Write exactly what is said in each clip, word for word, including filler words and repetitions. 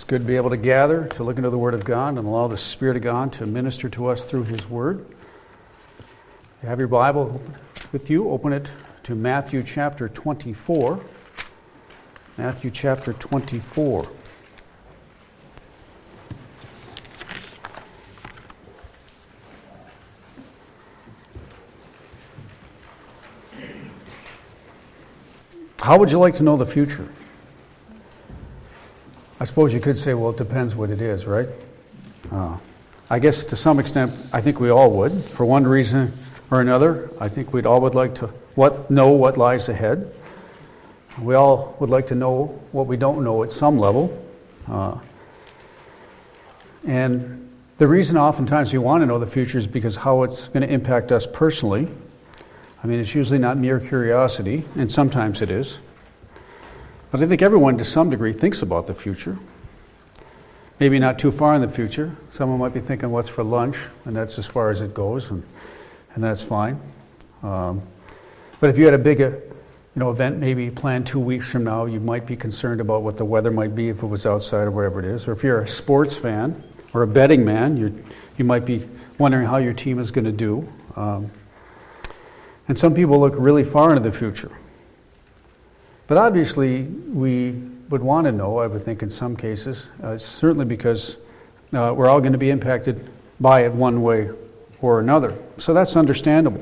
good to be able to gather, to look into the Word of God, and allow the Spirit of God to minister to us through His Word. If you have your Bible with you, open it to Matthew chapter twenty-four. Matthew chapter twenty-four. How would you like to know the future? I suppose you could say, well, it depends what it is, right? Uh, I guess to some extent, I think we all would. For one reason or another, I think we'd all would like to what know what lies ahead. We all would like to know what we don't know at some level. Uh, and the reason oftentimes we want to know the future is because how it's going to impact us personally. I mean, it's usually not mere curiosity, and sometimes it is. But I think everyone, to some degree, thinks about the future. Maybe not too far in the future. Someone might be thinking, what's for lunch? And that's as far as it goes, and, and that's fine. Um, but if you had a big uh, you know, event maybe planned two weeks from now, you might be concerned about what the weather might be if it was outside or whatever it is. Or if you're a sports fan or a betting man, you you might be wondering how your team is going to do. Um, and some people look really far into the future. But obviously, we would want to know, I would think in some cases, uh, certainly because uh, we're all going to be impacted by it one way or another. So that's understandable.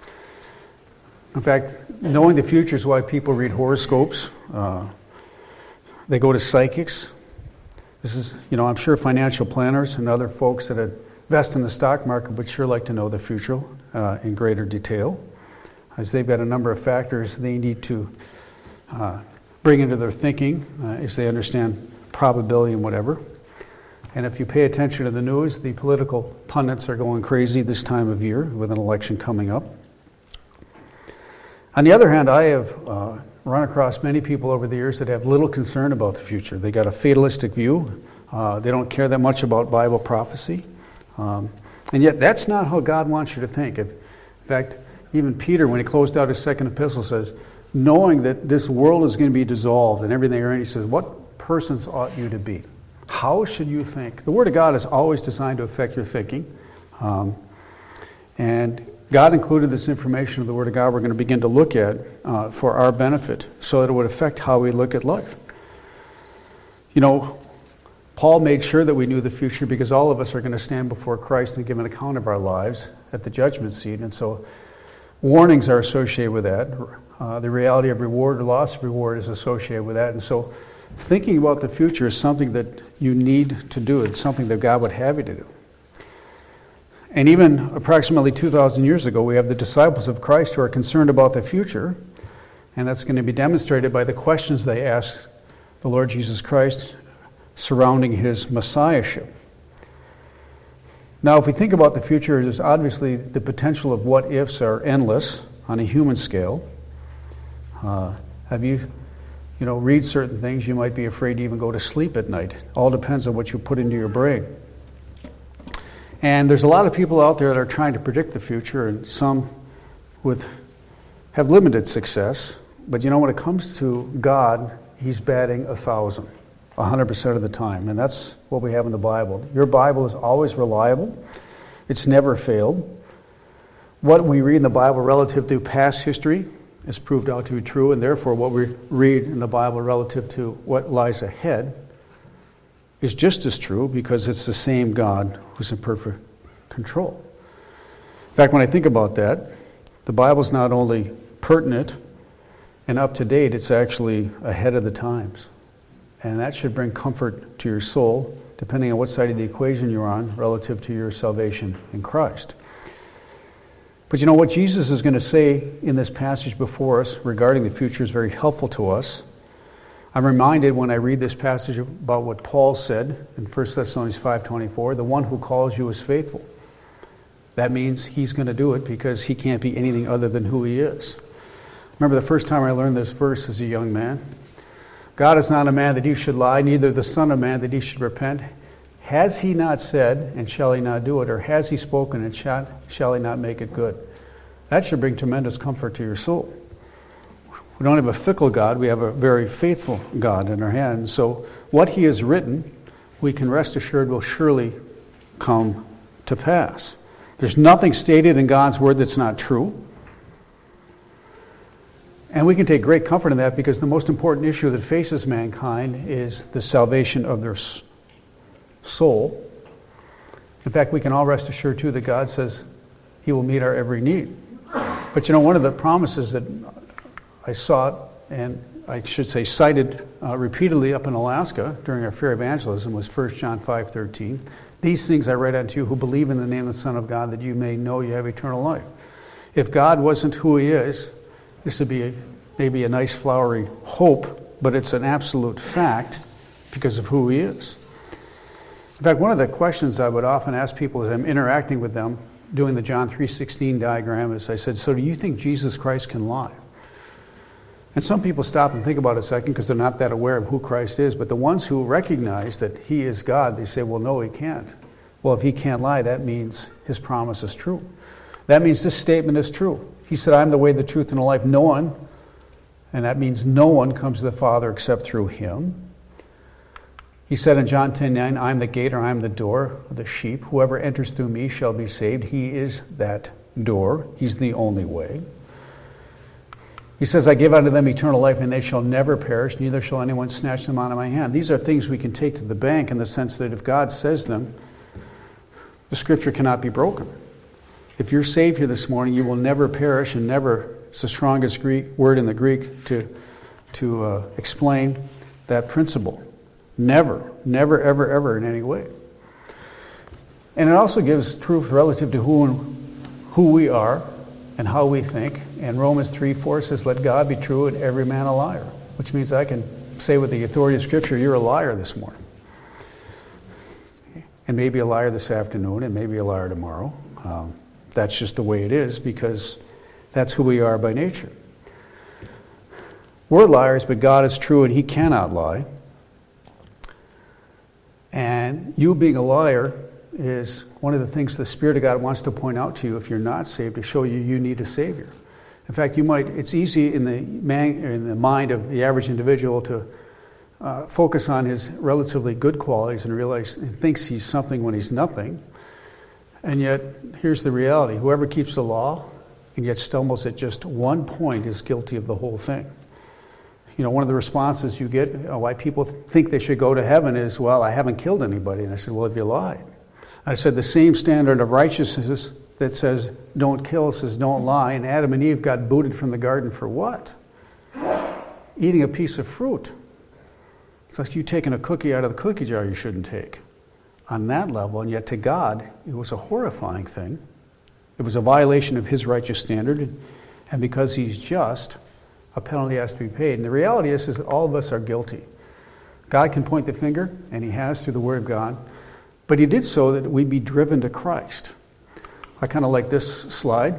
In fact, knowing the future is why people read horoscopes. Uh, they go to psychics. This is, you know, I'm sure financial planners and other folks that invest in the stock market would sure like to know the future uh, in greater detail, as they've got a number of factors they need to Uh, bring into their thinking uh, as they understand probability and whatever. And if you pay attention to the news, the political pundits are going crazy this time of year with an election coming up. On the other hand, I have uh, run across many people over the years that have little concern about the future. They got a fatalistic view. Uh, they don't care that much about Bible prophecy. Um, and yet that's not how God wants you to think. If, in fact, even Peter, when he closed out his second epistle, says, knowing that this world is going to be dissolved and everything around, he says, what persons ought you to be? How should you think? The Word of God is always designed to affect your thinking. Um, and God included this information of the Word of God we're going to begin to look at uh, for our benefit so that it would affect how we look at life. You know, Paul made sure that we knew the future because all of us are going to stand before Christ and give an account of our lives at the judgment seat. And so warnings are associated with that. Uh, the reality of reward or loss of reward is associated with that. And so thinking about the future is something that you need to do. It's something that God would have you to do. And even approximately two thousand years ago, we have the disciples of Christ who are concerned about the future. And that's going to be demonstrated by the questions they ask the Lord Jesus Christ surrounding His Messiahship. Now, if we think about the future, there's obviously the potential of what-ifs are endless on a human scale. Uh, have you, you know, read certain things, you might be afraid to even go to sleep at night. All depends on what you put into your brain. And there's a lot of people out there that are trying to predict the future, and some with have limited success. But you know, when it comes to God, He's batting a thousand, a hundred percent of the time, and that's what we have in the Bible. Your Bible is always reliable; it's never failed. What we read in the Bible relative to past history is proved out to be true, and therefore what we read in the Bible relative to what lies ahead is just as true because it's the same God who's in perfect control. In fact, when I think about that, the Bible's not only pertinent and up to date, it's actually ahead of the times. And that should bring comfort to your soul, depending on what side of the equation you're on relative to your salvation in Christ. But you know what Jesus is going to say in this passage before us regarding the future is very helpful to us. I'm reminded when I read this passage about what Paul said in First Thessalonians five twenty-four, the one who calls you is faithful. That means He's going to do it because He can't be anything other than who He is. Remember the first time I learned this verse as a young man? God is not a man that He should lie, neither the Son of Man that He should repent. Has He not said, and shall He not do it? Or has He spoken, and shall, shall He not make it good? That should bring tremendous comfort to your soul. We don't have a fickle God, we have a very faithful God in our hands. So what He has written we can rest assured will surely come to pass. There's nothing stated in God's word that's not true. And we can take great comfort in that, because the most important issue that faces mankind is the salvation of their soul. In fact, we can all rest assured, too, that God says he will meet our every need. But you know, one of the promises that I sought, and I should say cited uh, repeatedly up in Alaska during our fair evangelism, was First John five thirteen. These things I write unto you who believe in the name of the Son of God, that you may know you have eternal life. If God wasn't who he is, this would be a, maybe a nice flowery hope, but it's an absolute fact because of who he is. In fact, one of the questions I would often ask people as I'm interacting with them, doing the John three sixteen diagram, is I said, so do you think Jesus Christ can lie? And some people stop and think about it a second because they're not that aware of who Christ is. But the ones who recognize that he is God, they say, well, no, he can't. Well, if he can't lie, that means his promise is true. That means this statement is true. He said, I'm the way, the truth, and the life. No one, and that means no one comes to the Father except through him. He said in John ten nine, I'm the gate, or I'm the door of the sheep. Whoever enters through me shall be saved. He is that door. He's the only way. He says, I give unto them eternal life, and they shall never perish, neither shall anyone snatch them out of my hand. These are things we can take to the bank in the sense that if God says them, the Scripture cannot be broken. If you're saved here this morning, you will never perish, and never, it's the strongest Greek word in the Greek to, to uh, explain that principle. Never, never, ever, ever in any way. And it also gives truth relative to who, who we are and how we think. And Romans three four says, let God be true and every man a liar, which means I can say with the authority of Scripture, you're a liar this morning. And maybe a liar this afternoon, and maybe a liar tomorrow. Um, that's just the way it is, because that's who we are by nature. We're liars, but God is true and he cannot lie. And you being a liar is one of the things the Spirit of God wants to point out to you if you're not saved, to show you you need a Savior. In fact, you might, it's easy in the, man, in the mind of the average individual to uh, focus on his relatively good qualities and realize and thinks he's something when he's nothing. And yet, here's the reality. Whoever keeps the law and yet stumbles at just one point is guilty of the whole thing. You know, one of the responses you get, you know, why people think they should go to heaven is, well, I haven't killed anybody. And I said, well, have you lied? I said, the same standard of righteousness that says don't kill says don't lie. And Adam and Eve got booted from the garden for what? Eating a piece of fruit. It's like you taking a cookie out of the cookie jar you shouldn't take. On that level, and yet to God, it was a horrifying thing. It was a violation of his righteous standard. And because he's just, a penalty has to be paid. And the reality is, is that all of us are guilty. God can point the finger, and he has through the Word of God. But he did so that we be driven to Christ. I kind of like this slide.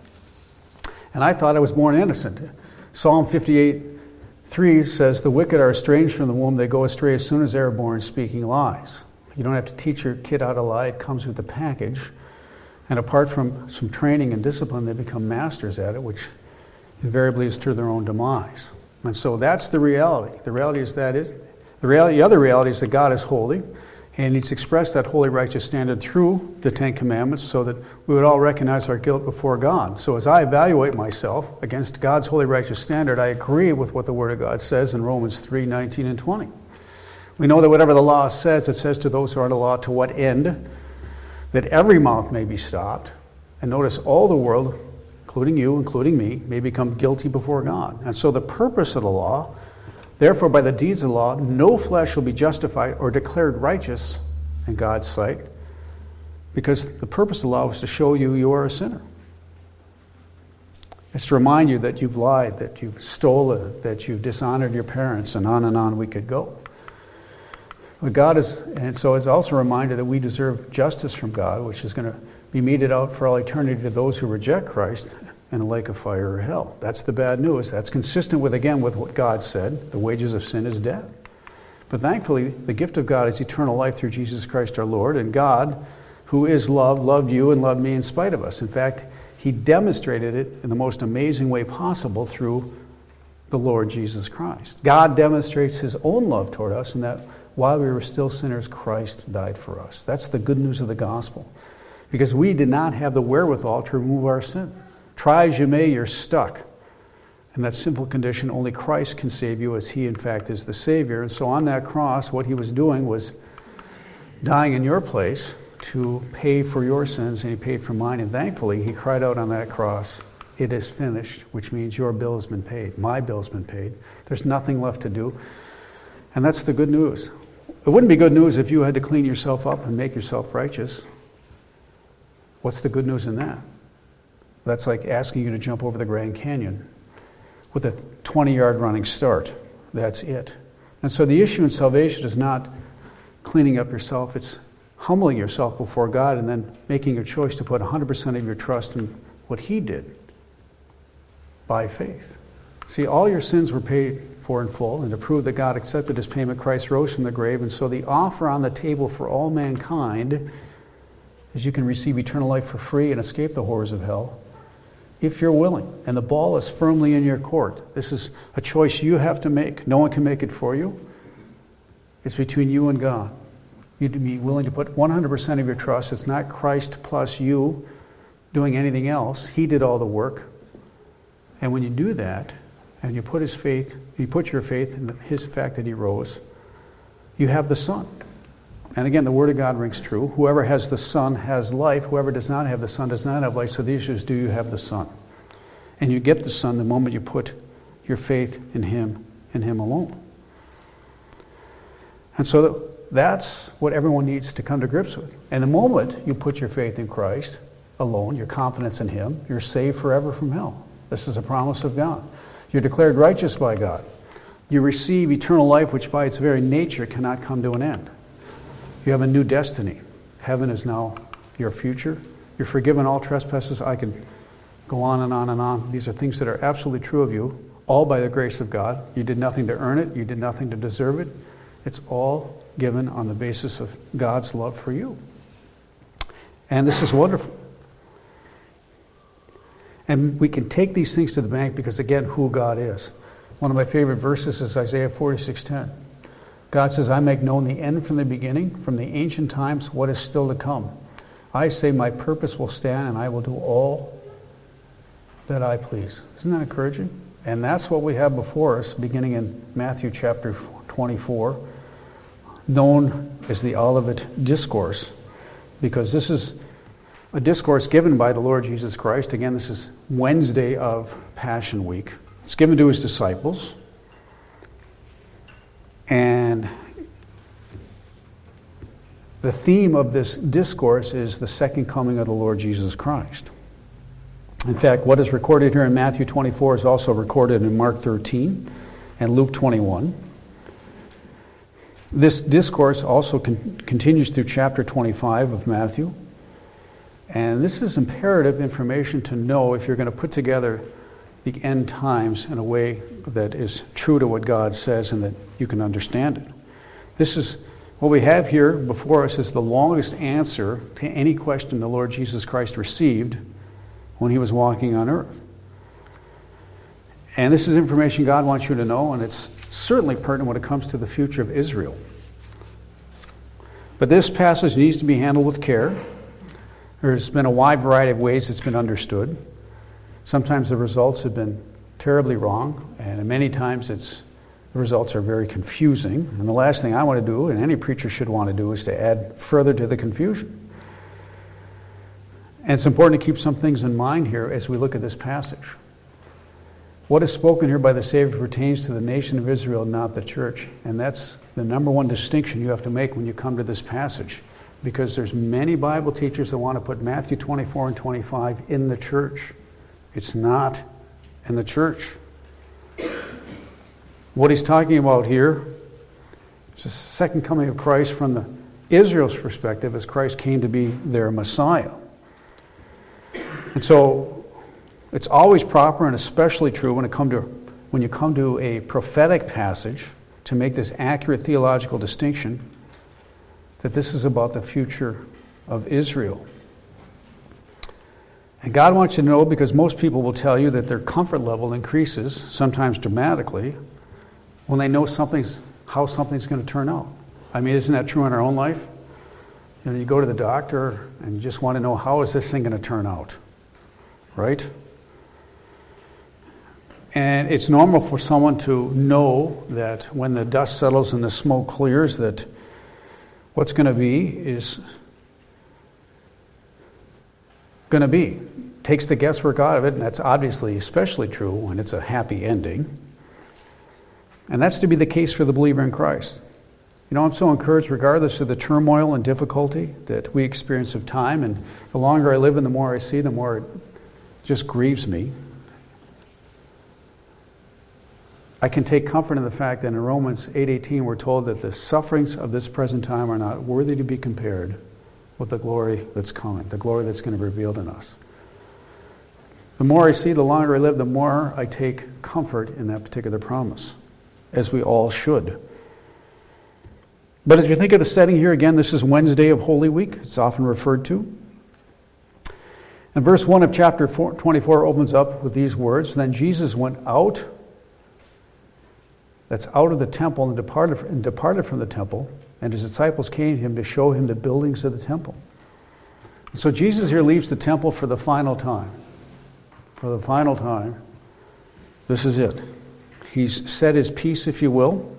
And I thought I was born innocent. Psalm fifty-eight three says, the wicked are estranged from the womb. They go astray as soon as they are born, speaking lies. You don't have to teach your kid how to lie. It comes with the package. And apart from some training and discipline, they become masters at it, which invariably is to their own demise. And so that's the reality. The reality is that is the reality. The other reality is that God is holy. And he's expressed that holy righteous standard through the Ten Commandments so that we would all recognize our guilt before God. So as I evaluate myself against God's holy righteous standard, I agree with what the Word of God says in Romans three nineteen and twenty. We know that whatever the law says, it says to those who are under law, to what end? That every mouth may be stopped. And notice all the world, including you, including me, may become guilty before God. And so the purpose of the law, therefore, by the deeds of the law, no flesh will be justified or declared righteous in God's sight, because the purpose of the law was to show you you are a sinner. It's to remind you that you've lied, that you've stolen, that you've dishonored your parents, and on and on we could go. But God is, and so it's also a reminder that we deserve justice from God, which is going to be meted out for all eternity to those who reject Christ in a lake of fire or hell. That's the bad news. That's consistent with, again, with what God said. The wages of sin is death. But thankfully, the gift of God is eternal life through Jesus Christ our Lord. And God, who is love, loved you and loved me in spite of us. In fact, he demonstrated it in the most amazing way possible through the Lord Jesus Christ. God demonstrates his own love toward us in that while we were still sinners, Christ died for us. That's the good news of the gospel. Because we did not have the wherewithal to remove our sin. Try as you may, you're stuck. In that simple condition, only Christ can save you, as he, in fact, is the Savior. And so on that cross, what he was doing was dying in your place to pay for your sins, and he paid for mine. And thankfully, he cried out on that cross, "It is finished," which means your bill has been paid. My bill's been paid. There's nothing left to do. And that's the good news. It wouldn't be good news if you had to clean yourself up and make yourself righteous. What's the good news in that? That's like asking you to jump over the Grand Canyon with a twenty-yard running start. That's it. And so the issue in salvation is not cleaning up yourself. It's humbling yourself before God and then making a choice to put one hundred percent of your trust in what he did by faith. See, all your sins were paid for in full, and to prove that God accepted his payment, Christ rose from the grave. And so the offer on the table for all mankind is you can receive eternal life for free and escape the horrors of hell if you're willing. And the ball is firmly in your court. This is a choice you have to make. No one can make it for you. It's between you and God. You'd be willing to put one hundred percent of your trust. It's not Christ plus you doing anything else. He did all the work. And when you do that, and you put his faith, you put your faith in his fact that he rose, you have the Son. And again, the Word of God rings true. Whoever has the Son has life. Whoever does not have the Son does not have life. So the issue is, do you have the Son? And you get the Son the moment you put your faith in him and him alone. And so that's what everyone needs to come to grips with. And the moment you put your faith in Christ alone, your confidence in him, you're saved forever from hell. This is a promise of God. You're declared righteous by God. You receive eternal life, which by its very nature cannot come to an end. You have a new destiny. Heaven is now your future. You're forgiven all trespasses. I can go on and on and on. These are things that are absolutely true of you, all by the grace of God. You did nothing to earn it. You did nothing to deserve it. It's all given on the basis of God's love for you. And this is wonderful. And we can take these things to the bank because, again, who God is. One of my favorite verses is Isaiah forty-six ten. God says, "I make known the end from the beginning, from the ancient times, what is still to come. I say my purpose will stand, and I will do all that I please." Isn't that encouraging? And that's what we have before us, beginning in Matthew chapter twenty-four, known as the Olivet Discourse, because this is a discourse given by the Lord Jesus Christ. Again, this is Wednesday of Passion Week. It's given to his disciples. And the theme of this discourse is the second coming of the Lord Jesus Christ. In fact, what is recorded here in Matthew twenty-four is also recorded in Mark thirteen and Luke twenty-one. This discourse also con- continues through chapter twenty-five of Matthew. And this is imperative information to know if you're going to put together the end times in a way that is true to what God says and that you can understand it. This is what we have here before us is the longest answer to any question the Lord Jesus Christ received when he was walking on earth. And this is information God wants you to know, and it's certainly pertinent when it comes to the future of Israel. But this passage needs to be handled with care. There's been a wide variety of ways it's been understood. Sometimes the results have been terribly wrong, and many times it's the results are very confusing. And the last thing I want to do, and any preacher should want to do, is to add further to the confusion. And it's important to keep some things in mind here as we look at this passage. What is spoken here by the Savior pertains to the nation of Israel, not the church. And that's the number one distinction you have to make when you come to this passage. Because there's many Bible teachers that want to put Matthew twenty-four and twenty-five in the church. It's not in the church. What he's talking about here is the second coming of Christ from the Israel's perspective as Christ came to be their Messiah. And so it's always proper and especially true when it come to when you come to a prophetic passage to make this accurate theological distinction that this is about the future of Israel. And God wants you to know, because most people will tell you that their comfort level increases, sometimes dramatically, when they know something's how something's going to turn out. I mean, isn't that true in our own life? You know, you go to the doctor and you just want to know, how is this thing going to turn out? Right? And it's normal for someone to know that when the dust settles and the smoke clears, that what's going to be is going to be. Takes the guesswork out of it, and that's obviously especially true when it's a happy ending. And that's to be the case for the believer in Christ. You know, I'm so encouraged, regardless of the turmoil and difficulty that we experience of time, and the longer I live and the more I see, the more it just grieves me. I can take comfort in the fact that in Romans eight eighteen we're told that the sufferings of this present time are not worthy to be compared with the glory that's coming, the glory that's going to be revealed in us. The more I see, the longer I live, the more I take comfort in that particular promise, as we all should. But as we think of the setting here, again, this is Wednesday of Holy Week. It's often referred to. And verse one of chapter twenty-four opens up with these words, "Then Jesus went out," that's out of the temple, and departed, and departed from the temple, and his disciples came to him to show him the buildings of the temple. So Jesus here leaves the temple for the final time. For the final time. This is it. He's said his piece, if you will,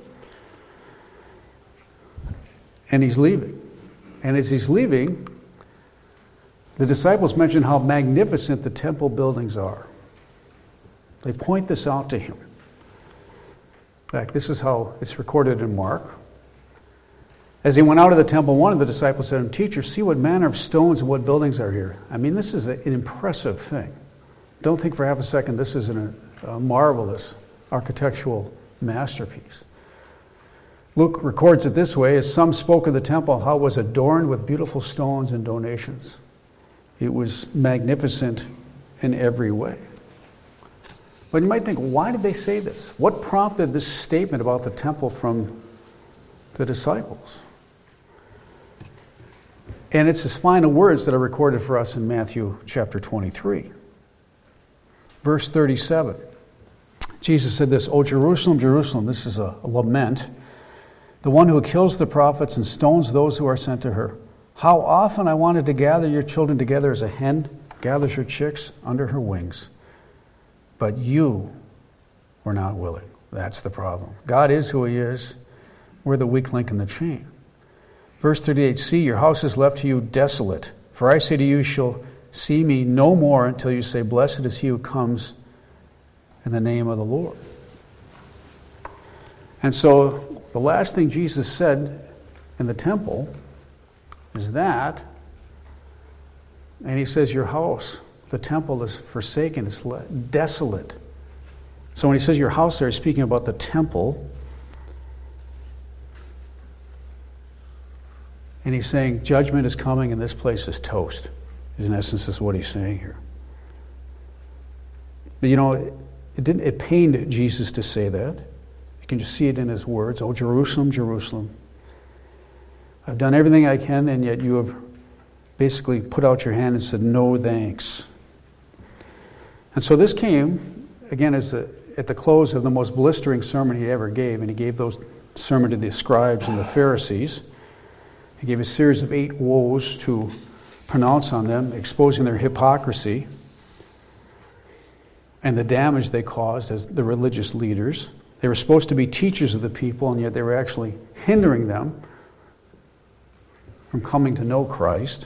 and he's leaving. And as he's leaving, the disciples mention how magnificent the temple buildings are. They point this out to him. In fact, this is how it's recorded in Mark. As he went out of the temple, one of the disciples said to him, "Teacher, see what manner of stones and what buildings are here." I mean, this is an impressive thing. Don't think for half a second this is an, a marvelous architectural masterpiece. Luke records it this way: as some spoke of the temple, how it was adorned with beautiful stones and donations. It was magnificent in every way. But you might think, why did they say this? What prompted this statement about the temple from the disciples? And it's his final words that are recorded for us in Matthew chapter twenty-three. Verse thirty-seven. Jesus said this, "O Jerusalem, Jerusalem," this is a, a lament, "the one who kills the prophets and stones those who are sent to her. How often I wanted to gather your children together as a hen gathers her chicks under her wings. But you were not willing." That's the problem. God is who he is. We're the weak link in the chain. Verse thirty-eight, "See, your house is left to you desolate. For I say to you, you shall see me no more until you say, blessed is he who comes in the name of the Lord." And so the last thing Jesus said in the temple is that, and he says, your house, the temple, is forsaken, it's desolate. So when he says your house there, he's speaking about the temple. And he's saying judgment is coming and this place is toast. In essence, is what he's saying here. But you know, it didn't. It pained Jesus to say that. You can just see it in his words. "Oh, Jerusalem, Jerusalem, I've done everything I can, and yet you have basically put out your hand and said, no thanks." And so this came, again, as a, at the close of the most blistering sermon he ever gave, and he gave those sermon to the scribes and the Pharisees. He gave a series of eight woes to pronounce on them, exposing their hypocrisy and the damage they caused as the religious leaders. They were supposed to be teachers of the people, and yet they were actually hindering them from coming to know Christ.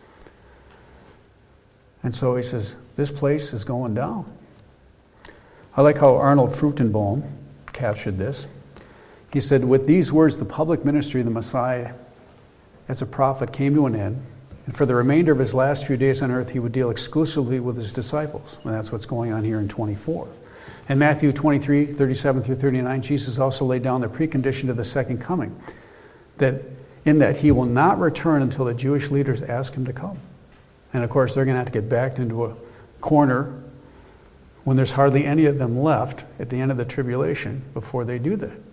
And so he says, this place is going down. I like how Arnold Fruchtenbaum captured this. He said, with these words, the public ministry of the Messiah as a prophet came to an end, and for the remainder of his last few days on earth, he would deal exclusively with his disciples. And that's what's going on here in twenty-four. In Matthew twenty-three, thirty-seven through thirty-nine, Jesus also laid down the precondition of the second coming, that in that he will not return until the Jewish leaders ask him to come. And of course, they're going to have to get backed into a corner when there's hardly any of them left at the end of the tribulation before they do that.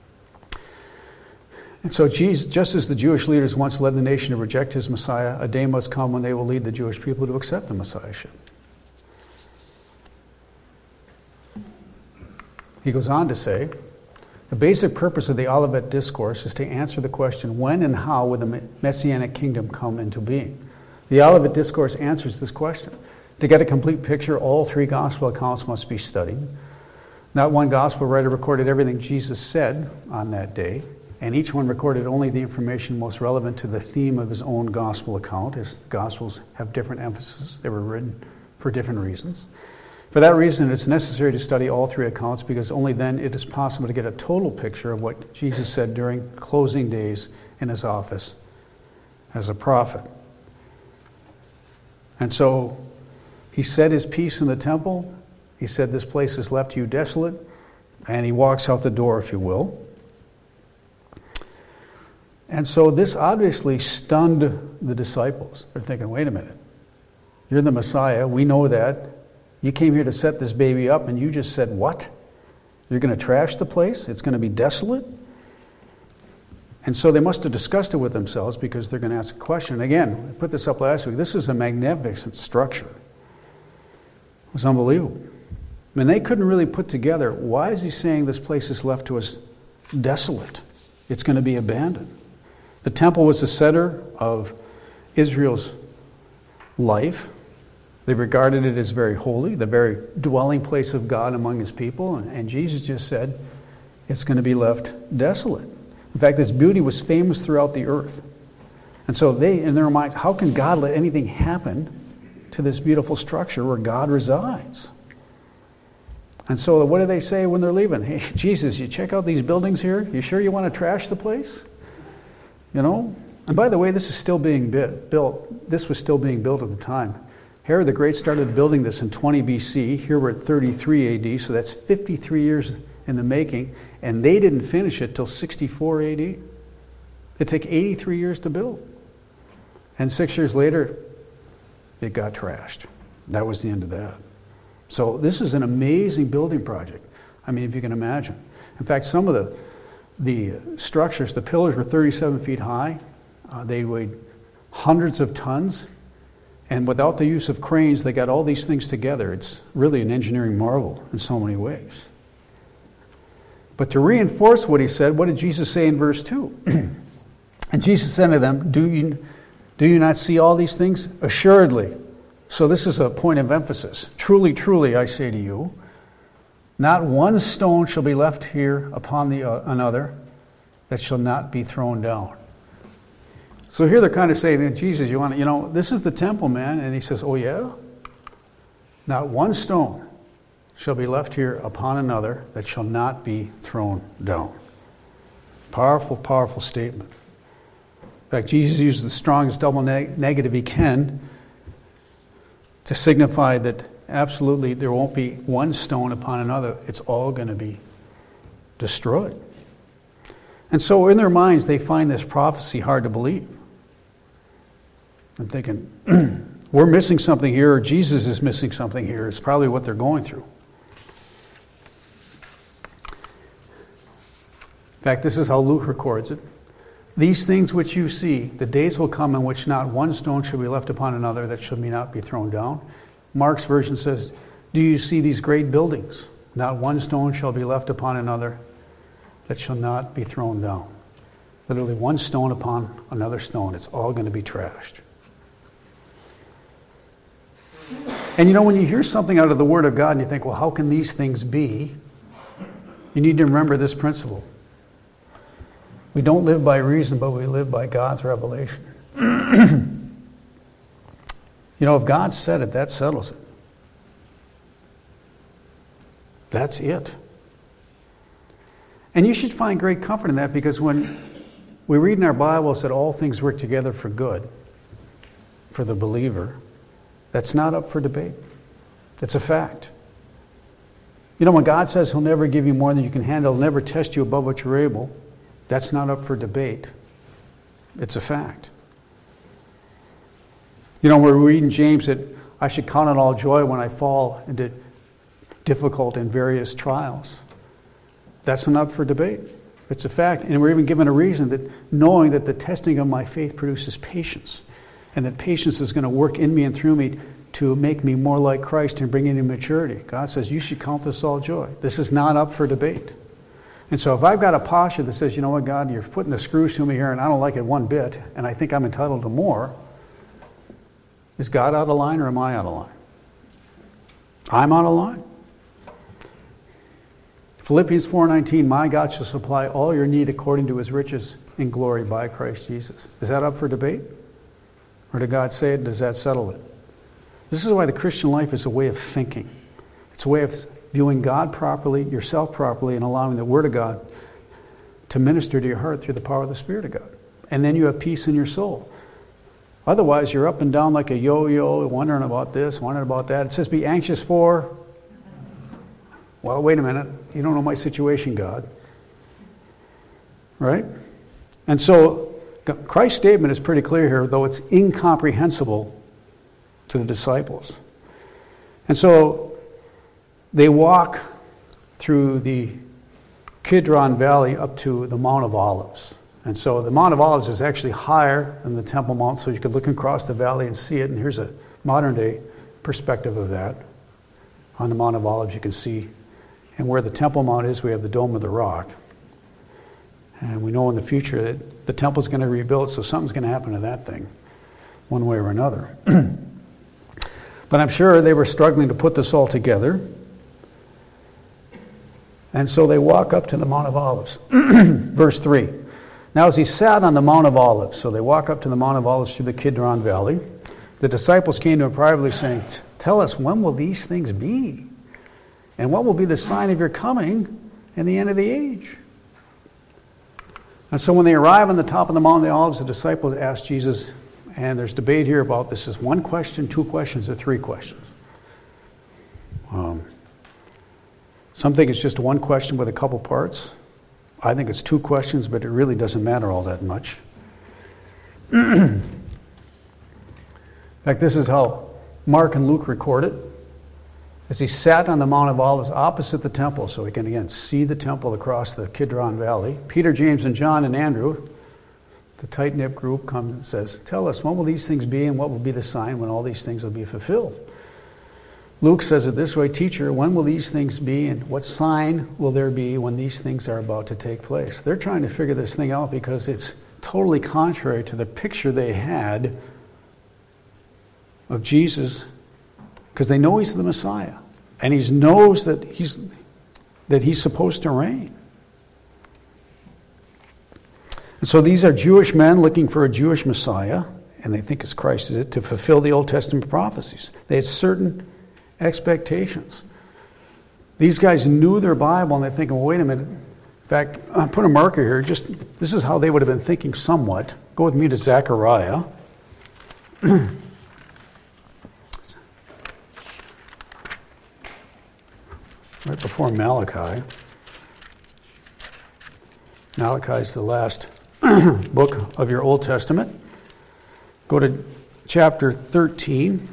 And so Jesus, just as the Jewish leaders once led the nation to reject his Messiah, a day must come when they will lead the Jewish people to accept the Messiahship. He goes on to say, The basic purpose of the Olivet Discourse is to answer the question, when and how would the Messianic kingdom come into being? The Olivet Discourse answers this question. To get a complete picture, all three gospel accounts must be studied. Not one gospel writer recorded everything Jesus said on that day, and each one recorded only the information most relevant to the theme of his own gospel account. His gospels have different emphasis. They were written for different reasons. For that reason, it's necessary to study all three accounts, because only then it is possible to get a total picture of what Jesus said during closing days in his office as a prophet. And so he said his piece in the temple. He said, this place is left to you desolate. And he walks out the door, if you will. And so this obviously stunned the disciples. They're thinking, wait a minute. You're the Messiah. We know that. You came here to set this baby up, and you just said, what? You're going to trash the place? It's going to be desolate? And so they must have discussed it with themselves, because they're going to ask a question. Again, I put this up last week. This is a magnificent structure. It was unbelievable. I mean, they couldn't really put together, why is he saying this place is left to us desolate? It's going to be abandoned. The temple was the center of Israel's life. They regarded it as very holy, the very dwelling place of God among his people. And, and Jesus just said, it's going to be left desolate. In fact, its beauty was famous throughout the earth. And so they, in their minds, how can God let anything happen to this beautiful structure where God resides? And so what do they say when they're leaving? Hey, Jesus, you check out these buildings here? You sure you want to trash the place? You know? And by the way, this is still being built. This was still being built at the time. Herod the Great started building this in twenty B C. Here we're at thirty-three A D, so that's fifty-three years in the making. And they didn't finish it till sixty-four A D. It took eighty-three years to build. And six years later, it got trashed. That was the end of that. So this is an amazing building project. I mean, if you can imagine. In fact, some of the, the structures, the pillars were thirty-seven feet high. Uh, they weighed hundreds of tons. And without the use of cranes, they got all these things together. It's really an engineering marvel in so many ways. But to reinforce what he said, what did Jesus say in verse two? And Jesus said to them, do you, do you not see all these things? Assuredly. So this is a point of emphasis. Truly, truly, I say to you, not one stone shall be left here upon the uh, another that shall not be thrown down. So here they're kind of saying, Jesus, you want to, you know, this is the temple, man. And he says, oh yeah? Not one stone shall be left here upon another that shall not be thrown down. Powerful, powerful statement. In fact, Jesus uses the strongest double neg- negative he can to signify that absolutely there won't be one stone upon another. It's all going to be destroyed. And so in their minds, they find this prophecy hard to believe. I'm thinking, we're missing something here, or Jesus is missing something here. It's probably what they're going through. In fact, this is how Luke records it. These things which you see, the days will come in which not one stone shall be left upon another that shall not be thrown down. Mark's version says, do you see these great buildings? Not one stone shall be left upon another that shall not be thrown down. Literally one stone upon another stone. It's all going to be trashed. And you know, when you hear something out of the Word of God and you think, well, how can these things be? You need to remember this principle. We don't live by reason, but we live by God's revelation. You know, if God said it, that settles it. That's it. And you should find great comfort in that, because when we read in our Bibles that all things work together for good for the believer, that's not up for debate. It's a fact. You know, when God says he'll never give you more than you can handle, he'll never test you above what you're able, that's not up for debate. It's a fact. You know, we're reading James that I should count it all joy when I fall into difficult and various trials. That's not up for debate. It's a fact. And we're even given a reason, that knowing that the testing of my faith produces patience, and that patience is going to work in me and through me to make me more like Christ and bring me to maturity. God says, you should count this all joy. This is not up for debate. And so if I've got a posture that says, you know what, God, you're putting the screws to me here and I don't like it one bit, and I think I'm entitled to more, is God out of line or am I out of line? I'm out of line. Philippians four nineteen, my God shall supply all your need according to his riches in glory by Christ Jesus. Is that up for debate? Or did God say it? Does that settle it? This is why the Christian life is a way of thinking. It's a way of viewing God properly, yourself properly, and allowing the Word of God to minister to your heart through the power of the Spirit of God. And then you have peace in your soul. Otherwise, you're up and down like a yo-yo, wondering about this, wondering about that. It says be anxious for... Well, wait a minute. You don't know my situation, God. Right? And so, Christ's statement is pretty clear here, though it's incomprehensible to the disciples. And so, they walk through the Kidron Valley up to the Mount of Olives. And so, the Mount of Olives is actually higher than the Temple Mount, so you could look across the valley and see it. And here's a modern-day perspective of that. On the Mount of Olives, you can see. And where the Temple Mount is, we have the Dome of the Rock. And we know in the future that the temple's going to be rebuilt, so something's going to happen to that thing, one way or another. But I'm sure they were struggling to put this all together. And so they walk up to the Mount of Olives. Verse three. Now as he sat on the Mount of Olives, so they walk up to the Mount of Olives through the Kidron Valley, the disciples came to him privately saying, tell us, when will these things be? And what will be the sign of your coming and the end of the age? And so when they arrive on the top of the Mount of the Olives, the disciples ask Jesus, and there's debate here about this is one question, two questions, or three questions. Um, some think it's just one question with a couple parts. I think it's two questions, but it really doesn't matter all that much. In fact, this is how Mark and Luke record it. As he sat on the Mount of Olives opposite the temple, so he can again see the temple across the Kidron Valley, Peter, James, and John and Andrew, the tight-knit group, comes and says, tell us, when will these things be and what will be the sign when all these things will be fulfilled? Luke says it this way, teacher, when will these things be and what sign will there be when these things are about to take place? They're trying to figure this thing out because it's totally contrary to the picture they had of Jesus, because they know he's the Messiah. And he knows that he's that he's supposed to reign. And so these are Jewish men looking for a Jewish Messiah, and they think it's Christ, is it, to fulfill the Old Testament prophecies. They had certain expectations. These guys knew their Bible, and they're thinking, well, wait a minute. In fact, I'll put a marker here. Just this is how they would have been thinking somewhat. Go with me to Zechariah. Right before Malachi. Malachi is the last book of your Old Testament. Go to chapter thirteen.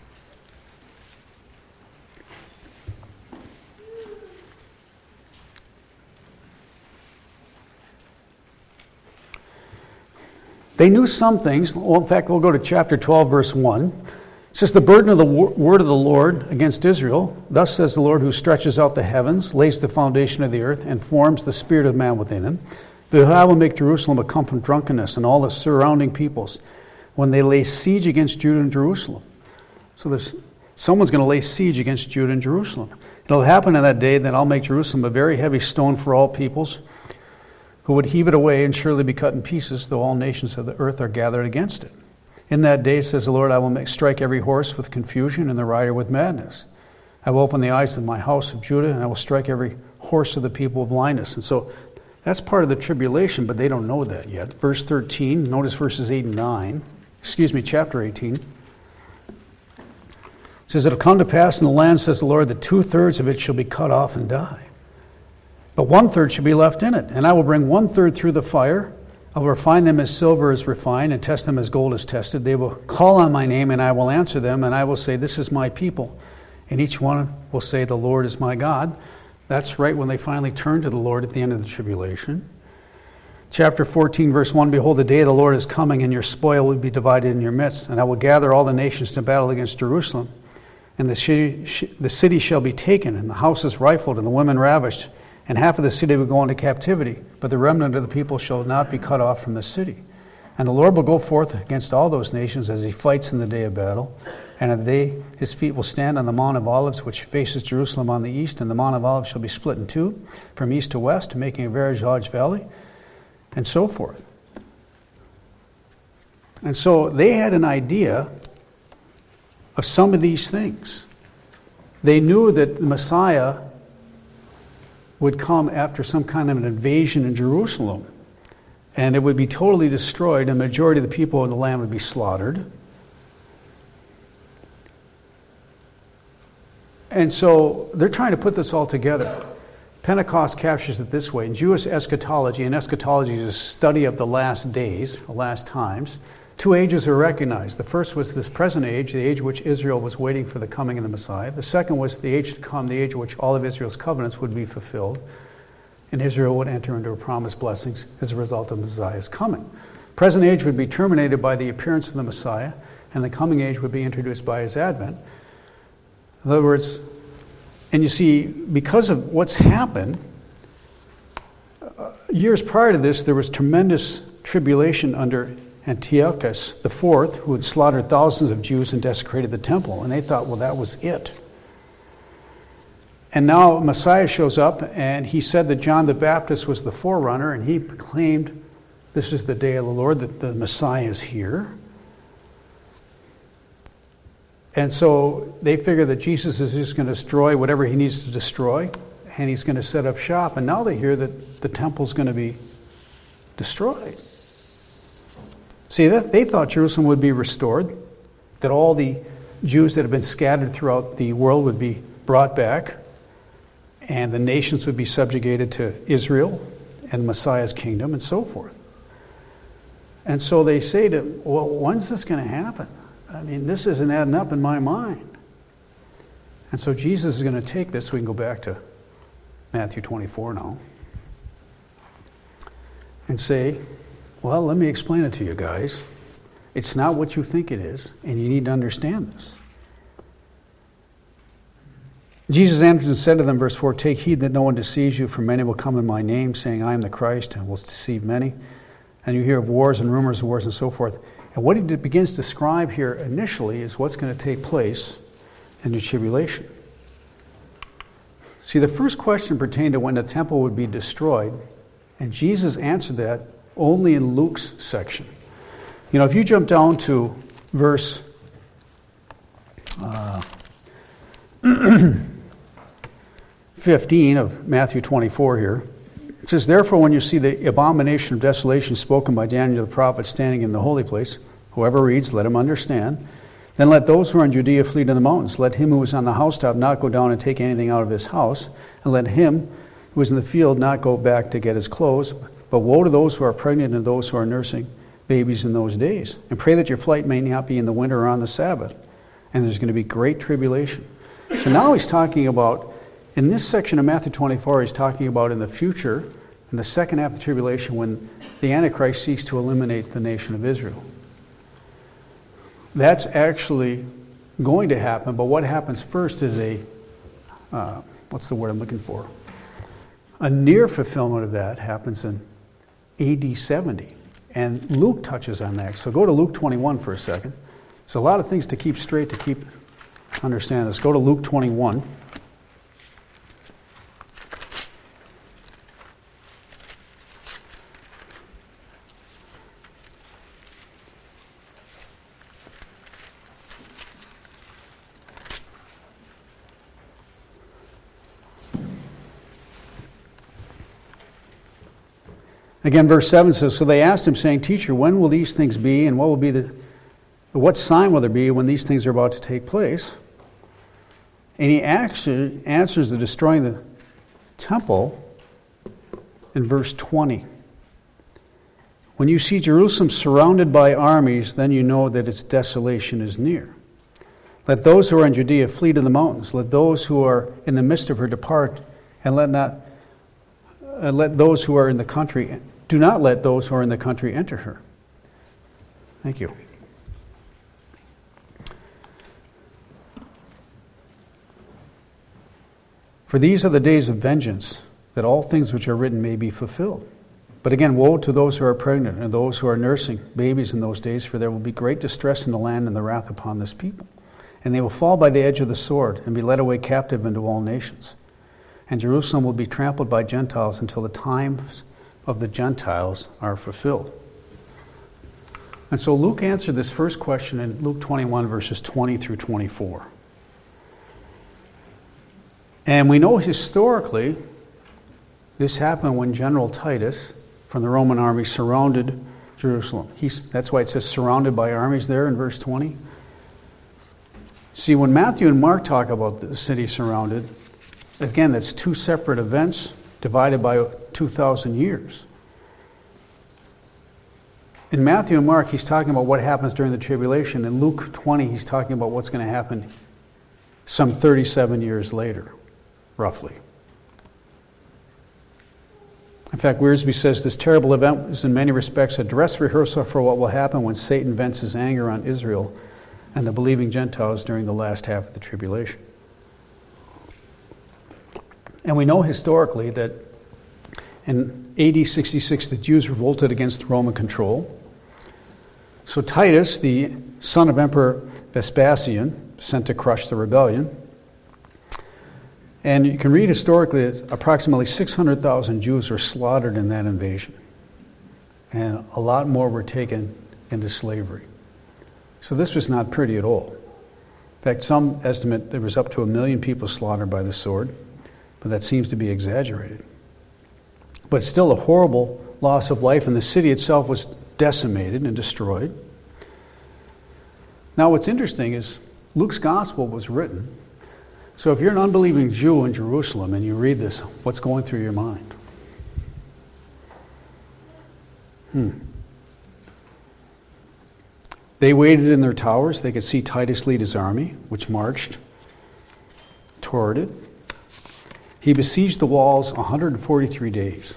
They knew some things. Well, in fact, we'll go to chapter twelve, verse one. It says, the burden of the word of the Lord against Israel, thus says the Lord who stretches out the heavens, lays the foundation of the earth, and forms the spirit of man within him, that I will make Jerusalem a cup of drunkenness and all the surrounding peoples when they lay siege against Judah and Jerusalem. So there's someone's going to lay siege against Judah and Jerusalem. It'll happen in that day that I'll make Jerusalem a very heavy stone for all peoples, who would heave it away and surely be cut in pieces, though all nations of the earth are gathered against it. In that day, says the Lord, I will make strike every horse with confusion and the rider with madness. I will open the eyes of my house of Judah, and I will strike every horse of the people with blindness. And so that's part of the tribulation, but they don't know that yet. Verse thirteen, notice verses eight and nine. Excuse me, chapter eighteen. It says, it'll come to pass in the land, says the Lord, that two-thirds of it shall be cut off and die. But one-third shall be left in it, and I will bring one-third through the fire. I will refine them as silver is refined and test them as gold is tested. They will call on my name and I will answer them, and I will say, this is my people. And each one will say, the Lord is my God. That's right when they finally turn to the Lord at the end of the tribulation. Chapter fourteen, verse one, behold, the day of the Lord is coming, and your spoil will be divided in your midst. And I will gather all the nations to battle against Jerusalem. And the city, the city shall be taken, and the houses rifled, and the women ravished. And half of the city will go into captivity, but the remnant of the people shall not be cut off from the city. And the Lord will go forth against all those nations as he fights in the day of battle. And in the day his feet will stand on the Mount of Olives, which faces Jerusalem on the east. And the Mount of Olives shall be split in two, from east to west, making a very large valley, and so forth. And so they had an idea of some of these things. They knew that the Messiah would come after some kind of an invasion in Jerusalem, and it would be totally destroyed, and the majority of the people in the land would be slaughtered. And so they're trying to put this all together. Pentecost captures it this way. In Jewish eschatology, and eschatology is a study of the last days, the last times, two ages are recognized. The first was this present age, the age in which Israel was waiting for the coming of the Messiah. The second was the age to come, the age in which all of Israel's covenants would be fulfilled, and Israel would enter into her promised blessings as a result of Messiah's coming. Present age would be terminated by the appearance of the Messiah, and the coming age would be introduced by his advent. In other words, and you see, because of what's happened, uh, years prior to this, there was tremendous tribulation under Antiochus the Fourth, who had slaughtered thousands of Jews and desecrated the temple. And they thought, well, that was it. And now Messiah shows up, and he said that John the Baptist was the forerunner, and he proclaimed, this is the day of the Lord, that the Messiah is here. And so they figure that Jesus is just going to destroy whatever he needs to destroy, and he's going to set up shop. And now they hear that the temple's going to be destroyed. See, that they thought Jerusalem would be restored, that all the Jews that have been scattered throughout the world would be brought back, and the nations would be subjugated to Israel and Messiah's kingdom and so forth. And so they say to him, well, when's this going to happen? I mean, this isn't adding up in my mind. And so Jesus is going to take this. We can go back to Matthew twenty-four now and say, well, let me explain it to you guys. It's not what you think it is, and you need to understand this. Jesus answered and said to them, verse four, take heed that no one deceives you, for many will come in my name, saying, I am the Christ, and will deceive many. And you hear of wars and rumors of wars and so forth. And what he begins to describe here initially is what's going to take place in the tribulation. See, the first question pertained to when the temple would be destroyed, and Jesus answered that only in Luke's section. You know, if you jump down to verse uh, fifteen of Matthew twenty-four here, it says, therefore, when you see the abomination of desolation spoken by Daniel the prophet standing in the holy place, whoever reads, let him understand. Then let those who are in Judea flee to the mountains. Let him who is on the housetop not go down and take anything out of his house. And let him who is in the field not go back to get his clothes. But woe to those who are pregnant and those who are nursing babies in those days. And pray that your flight may not be in the winter or on the Sabbath. And there's going to be great tribulation. So now he's talking about, in this section of Matthew twenty-four, he's talking about in the future, in the second half of the tribulation, when the Antichrist seeks to eliminate the nation of Israel. That's actually going to happen, but what happens first is a, uh, what's the word I'm looking for? A near fulfillment of that happens in A D seventy. And Luke touches on that. So go to Luke twenty-one for a second. There's a lot of things to keep straight to keep understand this. Go to Luke twenty-one. Again, verse seven says, so they asked him, saying, Teacher, when will these things be, and what will be the, what sign will there be when these things are about to take place? And he actually answers the destroying the temple in verse twenty. When you see Jerusalem surrounded by armies, then you know that its desolation is near. Let those who are in Judea flee to the mountains. Let those who are in the midst of her depart, and let not uh, let those who are in the country do not let those who are in the country enter her. Thank you. For these are the days of vengeance, that all things which are written may be fulfilled. But again, woe to those who are pregnant and those who are nursing babies in those days, for there will be great distress in the land and the wrath upon this people. And they will fall by the edge of the sword and be led away captive into all nations. And Jerusalem will be trampled by Gentiles until the times of the Gentiles are fulfilled. And so Luke answered this first question in Luke twenty-one, verses twenty through twenty-four. And we know historically this happened when General Titus from the Roman army surrounded Jerusalem. He's, that's why it says surrounded by armies there in verse twenty. See, when Matthew and Mark talk about the city surrounded, again, that's two separate events divided by two thousand years. In Matthew and Mark, he's talking about what happens during the tribulation. In Luke twenty, he's talking about what's going to happen some thirty-seven years later, roughly. In fact, Wiersbe says this terrible event is in many respects a dress rehearsal for what will happen when Satan vents his anger on Israel and the believing Gentiles during the last half of the tribulation. And we know historically that in A D sixty-six, the Jews revolted against Roman control. So Titus, the son of Emperor Vespasian, sent to crush the rebellion. And you can read historically that approximately six hundred thousand Jews were slaughtered in that invasion. And a lot more were taken into slavery. So this was not pretty at all. In fact, some estimate there was up to a million people slaughtered by the sword, but that seems to be exaggerated. But still a horrible loss of life, and the city itself was decimated and destroyed. Now what's interesting is Luke's gospel was written. So if you're an unbelieving Jew in Jerusalem and you read this, what's going through your mind? Hmm. They waited in their towers. They could see Titus lead his army, which marched toward it. He besieged the walls one hundred forty-three days.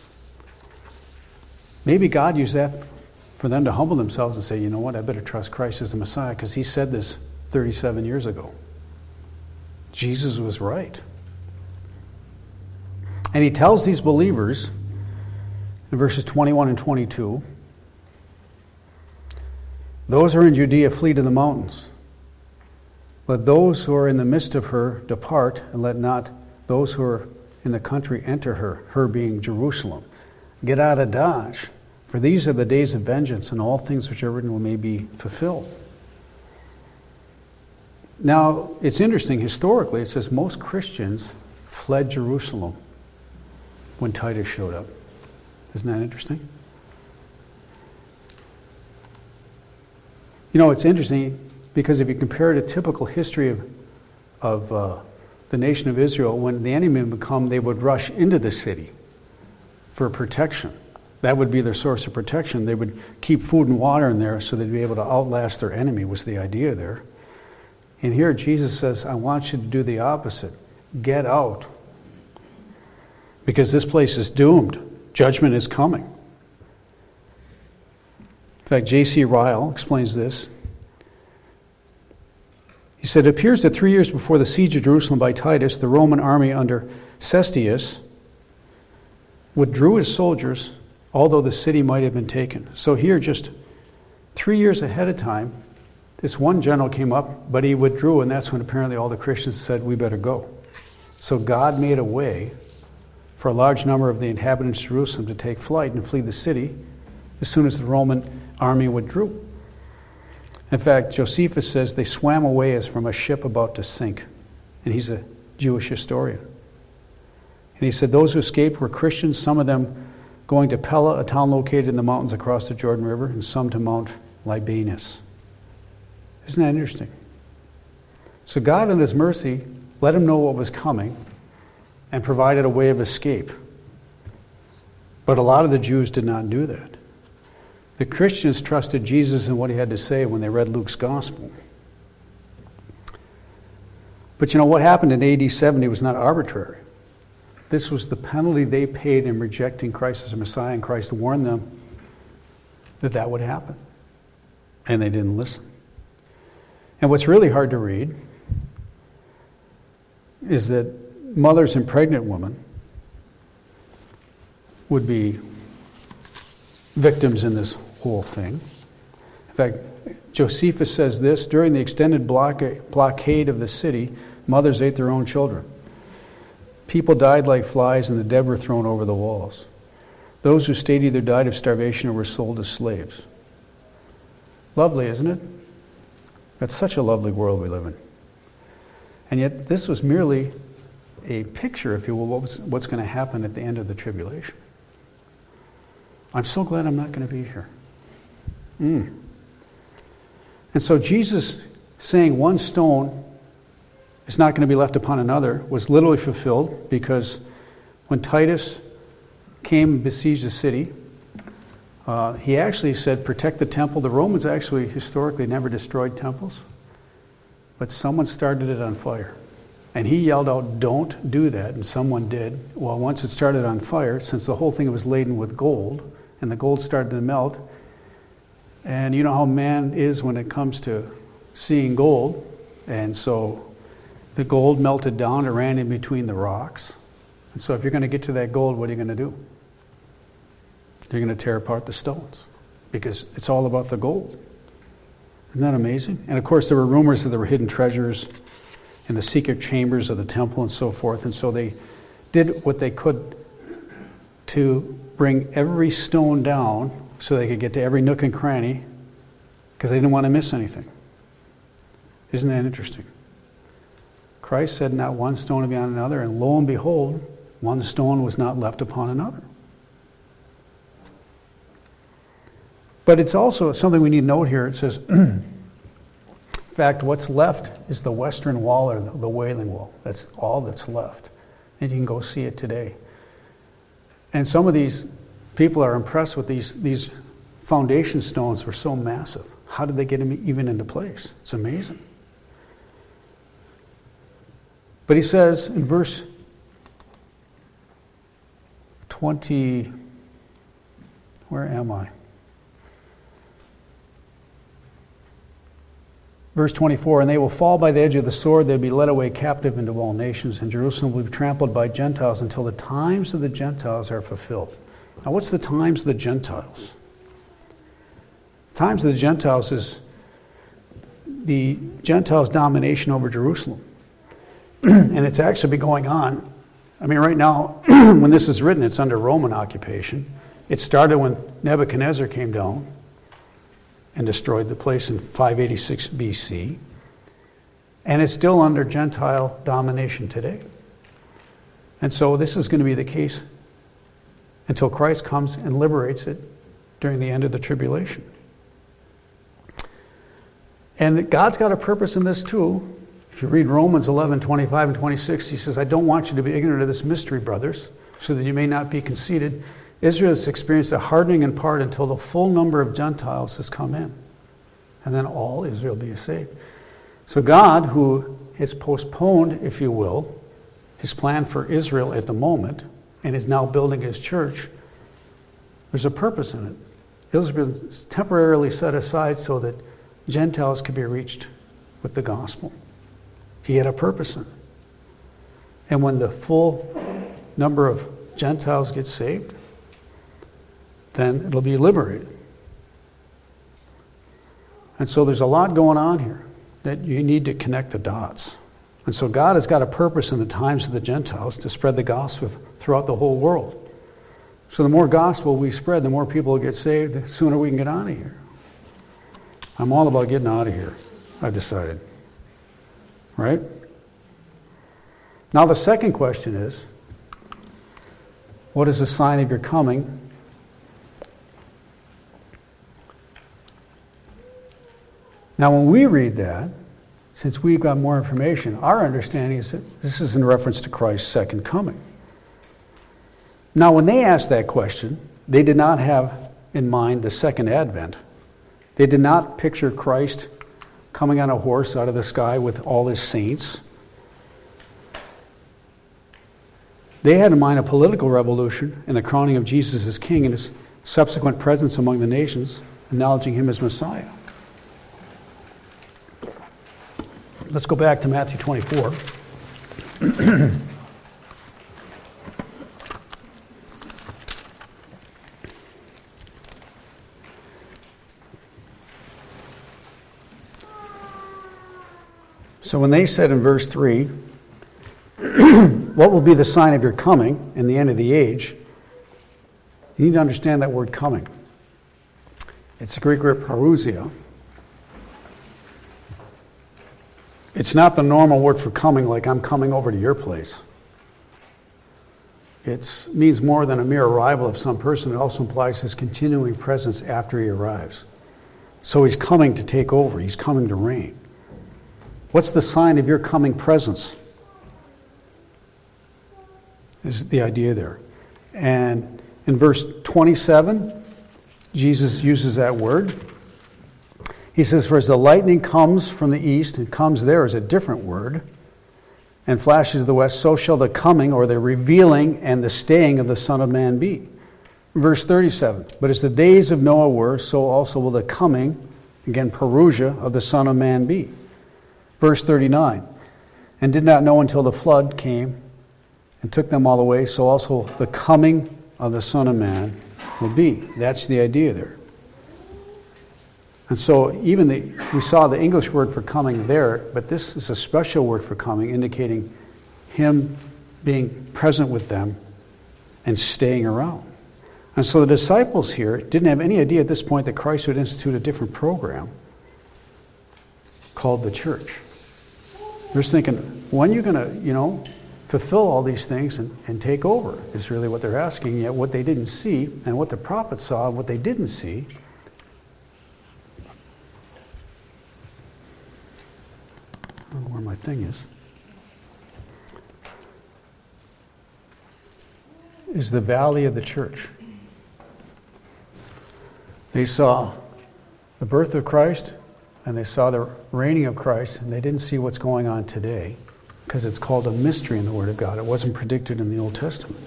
Maybe God used that for them to humble themselves and say, you know what, I better trust Christ as the Messiah, because he said this thirty-seven years ago. Jesus was right. And he tells these believers in verses twenty-one and twenty-two, those who are in Judea flee to the mountains. Let those who are in the midst of her depart, and let not those who are in the country enter her, her being Jerusalem. Get out of Dodge, for these are the days of vengeance, and all things which are written may be fulfilled. Now, it's interesting, historically, it says most Christians fled Jerusalem when Titus showed up. Isn't that interesting? You know, it's interesting because if you compare the typical history of, of uh, the nation of Israel, when the enemy would come, they would rush into the city for protection. That would be their source of protection. They would keep food and water in there so they'd be able to outlast their enemy, was the idea there. And here Jesus says, I want you to do the opposite. Get out. Because this place is doomed. Judgment is coming. In fact, J C Ryle explains this. He said, it appears that three years before the siege of Jerusalem by Titus, the Roman army under Cestius withdrew his soldiers, although the city might have been taken. So here, just three years ahead of time, this one general came up, but he withdrew, and that's when apparently all the Christians said, we better go. So God made a way for a large number of the inhabitants of Jerusalem to take flight and flee the city as soon as the Roman army withdrew. In fact, Josephus says they swam away as from a ship about to sink. And he's a Jewish historian. And he said those who escaped were Christians, some of them going to Pella, a town located in the mountains across the Jordan River, and some to Mount Libanus. Isn't that interesting? So God in his mercy let him know what was coming and provided a way of escape. But a lot of the Jews did not do that. The Christians trusted Jesus and what he had to say when they read Luke's gospel. But you know, what happened in A D seventy was not arbitrary. This was the penalty they paid in rejecting Christ as a Messiah, and Christ warned them that that would happen. And they didn't listen. And what's really hard to read is that mothers and pregnant women would be victims in this whole thing. In fact, Josephus says this: during the extended blockade of the city, mothers ate their own children. People died like flies, and the dead were thrown over the walls. Those who stayed either died of starvation or were sold as slaves. Lovely, isn't it? That's such a lovely world we live in. And yet this was merely a picture, if you will, what was, what's going to happen at the end of the tribulation. I'm so glad I'm not going to be here. Mm. And so Jesus saying one stone is not going to be left upon another was literally fulfilled, because when Titus came and besieged the city, uh, he actually said, protect the temple. The Romans actually historically never destroyed temples, but someone started it on fire. And he yelled out, don't do that, and someone did. Well, once it started on fire, since the whole thing was laden with gold, and the gold started to melt, and you know how man is when it comes to seeing gold, and so the gold melted down, it ran in between the rocks. And so if you're going to get to that gold, what are you going to do? You're going to tear apart the stones, because it's all about the gold. Isn't that amazing? And of course there were rumors that there were hidden treasures in the secret chambers of the temple and so forth, and so they did what they could to bring every stone down so they could get to every nook and cranny, because they didn't want to miss anything. Isn't that interesting? Christ said not one stone will be on another, and lo and behold, one stone was not left upon another. But it's also something we need to note here. It says, in fact, what's left is the western wall, or the, the Wailing Wall. That's all that's left. And you can go see it today. And some of these people are impressed with these, these foundation stones were so massive. How did they get them even into place? It's amazing. But he says in verse twenty, where am I? Verse twenty-four, and they will fall by the edge of the sword, they'll be led away captive into all nations, and Jerusalem will be trampled by Gentiles until the times of the Gentiles are fulfilled. Now what's the times of the Gentiles? Times of the Gentiles is the Gentiles' domination over Jerusalem. And it's actually been going on. I mean, right now, when this is written, it's under Roman occupation. It started when Nebuchadnezzar came down and destroyed the place in five eighty-six B C. And it's still under Gentile domination today. And so this is going to be the case until Christ comes and liberates it during the end of the tribulation. And God's got a purpose in this too. If you read Romans eleven, twenty-five and twenty-six, he says, I don't want you to be ignorant of this mystery, brothers, so that you may not be conceited. Israel has experienced a hardening in part until the full number of Gentiles has come in. And then all Israel be saved. So God, who has postponed, if you will, his plan for Israel at the moment, and is now building his church, there's a purpose in it. Israel is temporarily set aside so that Gentiles could be reached with the gospel. He had a purpose in it. And when the full number of Gentiles get saved, then it'll be liberated. And so there's a lot going on here that you need to connect the dots. And so God has got a purpose in the times of the Gentiles to spread the gospel throughout the whole world. So the more gospel we spread, the more people will get saved, the sooner we can get out of here. I'm all about getting out of here, I've decided. Right? Now the second question is, what is the sign of your coming? Now when we read that, since we've got more information, our understanding is that this is in reference to Christ's second coming. Now when they asked that question, they did not have in mind the second advent. They did not picture Christ coming on a horse out of the sky with all his saints. They had in mind a political revolution and the crowning of Jesus as king and his subsequent presence among the nations, acknowledging him as Messiah. Let's go back to Matthew twenty-four. So when they said in verse three, what will be the sign of your coming in the end of the age? You need to understand that word coming. It's a Greek word parousia. It's not the normal word for coming, like I'm coming over to your place. It means more than a mere arrival of some person. It also implies his continuing presence after he arrives. So he's coming to take over. He's coming to reign. What's the sign of your coming presence? Is the idea there. And in verse twenty-seven, Jesus uses that word. He says, for as the lightning comes from the east, and comes there is a different word, and flashes to the west, so shall the coming, or the revealing and the staying of the Son of Man be. Verse thirty-seven, but as the days of Noah were, so also will the coming, again, parousia, of the Son of Man be. Verse thirty-nine, and did not know until the flood came and took them all away, so also the coming of the Son of Man will be. That's the idea there. And so even the, we saw the English word for coming there, but this is a special word for coming, indicating him being present with them and staying around. And so the disciples here didn't have any idea at this point that Christ would institute a different program called the church. They're just thinking, when are you going to, you know, fulfill all these things and, and take over is really what they're asking. Yet what they didn't see and what the prophets saw and what they didn't see I don't know where my thing is. Is the valley of the church. They saw the birth of Christ and they saw the reigning of Christ, and they didn't see what's going on today because it's called a mystery in the Word of God. It wasn't predicted in the Old Testament.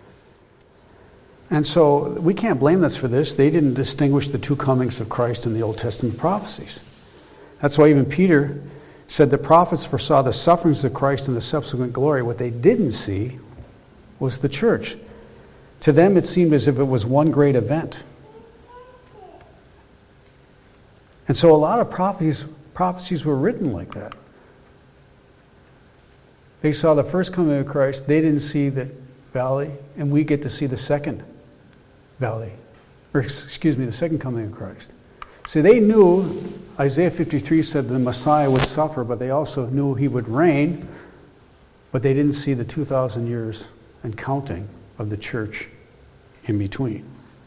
And so we can't blame us for this. They didn't distinguish the two comings of Christ in the Old Testament prophecies. That's why even Peter said the prophets foresaw the sufferings of Christ and the subsequent glory. What they didn't see was the church. To them it seemed as if it was one great event. And so a lot of prophecies, prophecies were written like that. They saw the first coming of Christ, they didn't see the valley, and we get to see the second valley. Or excuse me, the second coming of Christ. See, they knew Isaiah fifty-three said the Messiah would suffer, but they also knew he would reign, but they didn't see the two thousand years and counting of the church in between.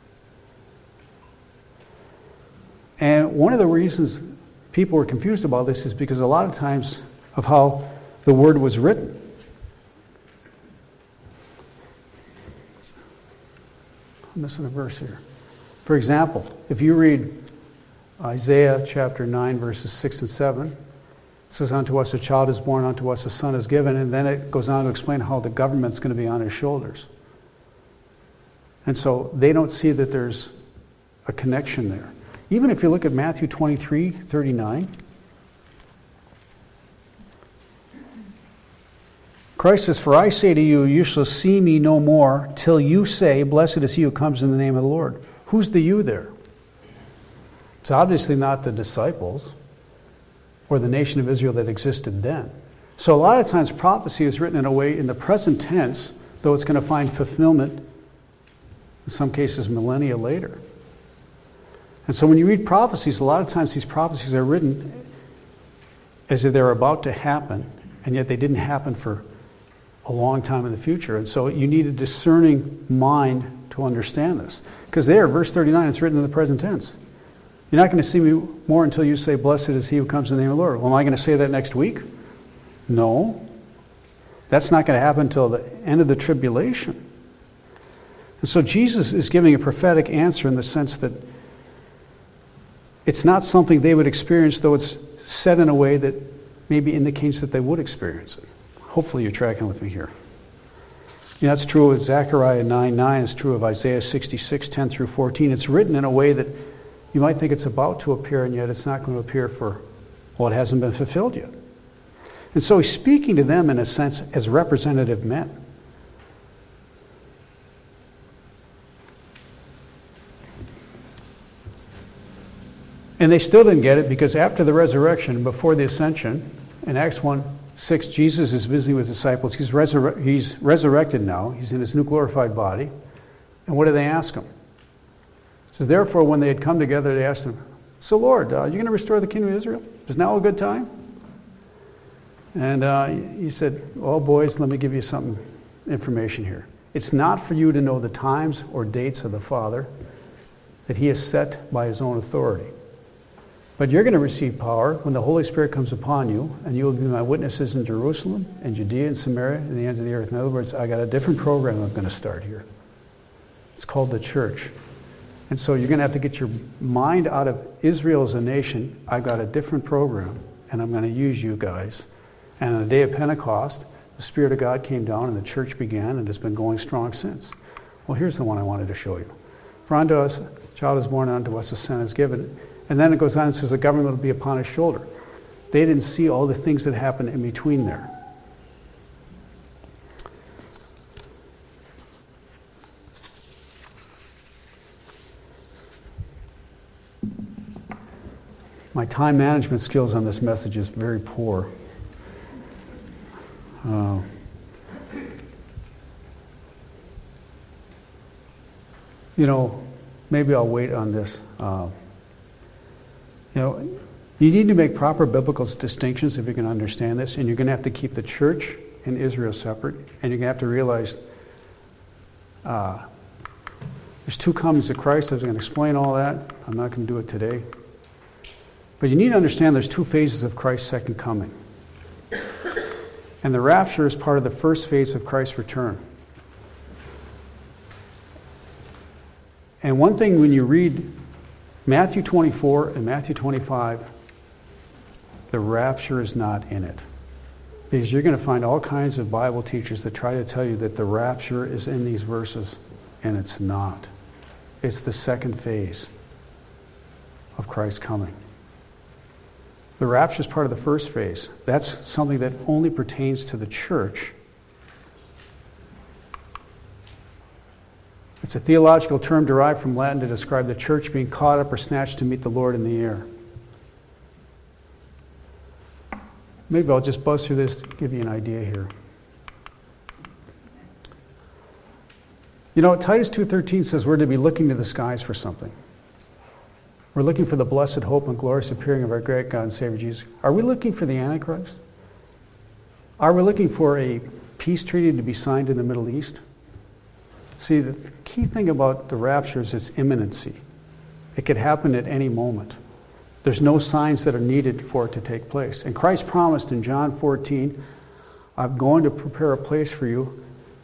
And one of the reasons people were confused about this is because a lot of times of how the word was written. I'm missing a verse here. For example, if you read Isaiah chapter nine, verses six and seven, it says, unto us a child is born, unto us a son is given, and then it goes on to explain how the government's going to be on his shoulders. And so they don't see that there's a connection there. Even if you look at Matthew twenty-three, thirty-nine, Christ says, for I say to you, you shall see me no more till you say, blessed is he who comes in the name of the Lord. Who's the you there? It's obviously not the disciples or the nation of Israel that existed then. So a lot of times prophecy is written in a way in the present tense, though it's going to find fulfillment, in some cases millennia later. And so when you read prophecies, a lot of times these prophecies are written as if they're about to happen, and yet they didn't happen for a long time in the future. And so you need a discerning mind to understand this. Because there, verse thirty-nine, it's written in the present tense. You're not going to see me more until you say, blessed is he who comes in the name of the Lord. Well, am I going to say that next week? No. That's not going to happen until the end of the tribulation. And so Jesus is giving a prophetic answer in the sense that it's not something they would experience, though it's said in a way that maybe indicates that they would experience it. Hopefully you're tracking with me here. You know, that's true of Zechariah nine nine. It's true of Isaiah sixty-six, ten through fourteen. It's written in a way that you might think it's about to appear, and yet it's not going to appear for, well, it hasn't been fulfilled yet. And so he's speaking to them, in a sense, as representative men. And they still didn't get it because after the resurrection, before the ascension, in Acts one six, Jesus is visiting with disciples. He's, resur- he's resurrected now. He's in his new glorified body. And what do they ask him? It says, therefore, when they had come together, they asked him, so Lord, uh, are you going to restore the kingdom of Israel? Is now a good time? And uh, he said, well, boys, let me give you some information here. It's not for you to know the times or dates of the Father that he has set by his own authority. But you're going to receive power when the Holy Spirit comes upon you, and you will be my witnesses in Jerusalem and Judea and Samaria and the ends of the earth. In other words, I got a different program I'm going to start here. It's called the church. And so you're going to have to get your mind out of Israel as a nation. I've got a different program, and I'm going to use you guys. And on the day of Pentecost, the Spirit of God came down, and the church began, and it's been going strong since. Well, here's the one I wanted to show you. For unto us a child is born, unto us a son is given. And then it goes on and says the government will be upon his shoulder. They didn't see all the things that happened in between there. My time management skills on this message is very poor. Uh, you know, maybe I'll wait on this. Uh, you know, you need to make proper biblical distinctions if you can understand this, and you're going to have to keep the church and Israel separate, and you're going to have to realize uh, there's two comings of Christ. I was going to explain all that. I'm not going to do it today. But you need to understand there's two phases of Christ's second coming. And the rapture is part of the first phase of Christ's return. And one thing when you read Matthew twenty-four and Matthew twenty-five, the rapture is not in it. Because you're going to find all kinds of Bible teachers that try to tell you that the rapture is in these verses, and it's not. It's the second phase of Christ's coming. The rapture is part of the first phase. That's something that only pertains to the church. It's a theological term derived from Latin to describe the church being caught up or snatched to meet the Lord in the air. Maybe I'll just buzz through this to give you an idea here. You know, Titus two thirteen says we're to be looking to the skies for something. We're looking for the blessed hope and glorious appearing of our great God and Savior Jesus. Are we looking for the Antichrist? Are we looking for a peace treaty to be signed in the Middle East? See, the key thing about the rapture is its imminency. It could happen at any moment. There's no signs that are needed for it to take place. And Christ promised in John fourteen, I'm going to prepare a place for you.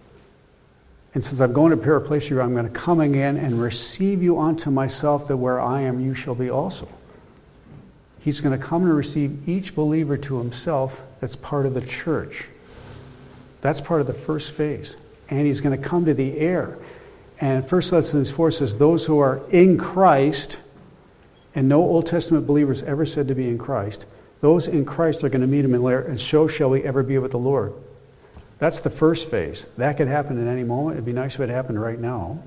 And since I'm going to prepare a place for you, I'm going to come again and receive you unto myself, that where I am, you shall be also. He's going to come and receive each believer to himself that's part of the church. That's part of the first phase. And he's going to come to the air. And First Thessalonians four says, those who are in Christ, and no Old Testament believers ever said to be in Christ, those in Christ are going to meet him in the air, and so shall we ever be with the Lord. That's the first phase. That could happen at any moment. It'd be nice if it happened right now.